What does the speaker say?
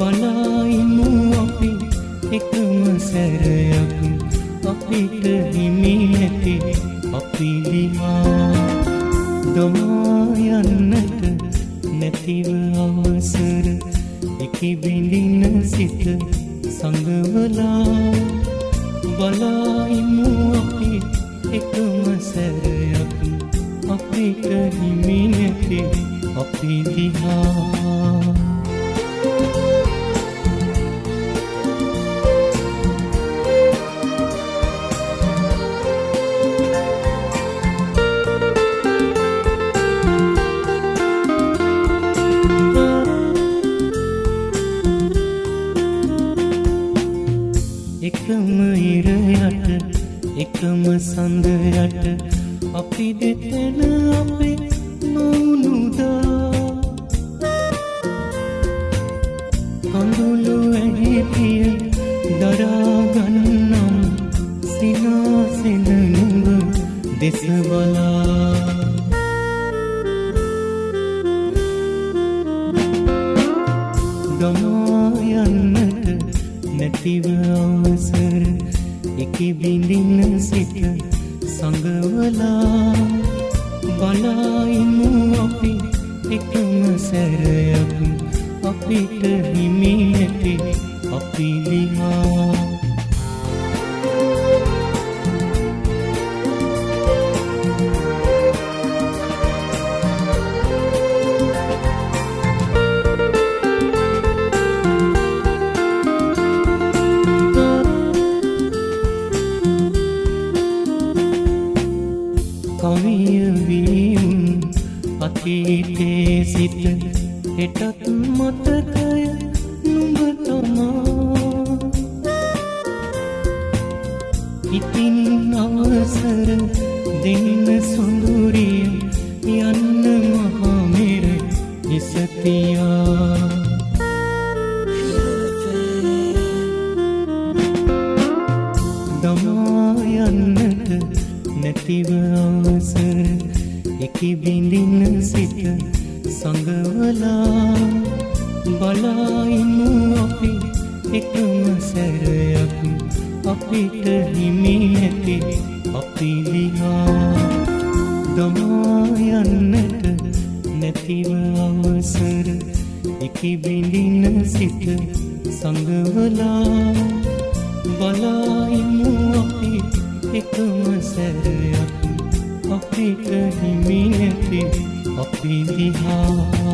බලයිමු අපි එකම සැරයක් අපිට හිමි නැති අපි දිහා දමා යන්නට නැතිව අවසර එකි බිඳින සිත සංගවලා බලයිමු අපි එකම සැරයක් අපිට හිමි නැති අපි දිහා එකම ඉර යට එකම සඳ යට අපි දෙතන අපේ නොඋනුදා කඳුළු ඇහිපිය දරාගන්නම් සිනාසෙන නුඹ දෙස බලා ගමා යන්නට නැතිව අවසර එකි බිඳින සිත සංගවලා බලයිමු අපි එකම සැරයක් අපිට හිමි නැති අපි දිහා කවිය වීම් අතීතේ සිට හෙටත් මතකය නුඹ තමා ඉතින් අවසර දෙන්න සොඳුරිය යන්න මහා මෙර ඉසතියා දමා යන්නට නැතිව අවසර එකි බිඳින සිත සංගවලා බලයිමු අපි එකම සැරයක් අපිට හිමි නැති අපි දිහා දමා යන්නට නැතිව අවසර එකි බිඳින සිත සංගවලා බලයිමු අපි එකම සැරයක් අපිට හිමි නැති අපි දිහා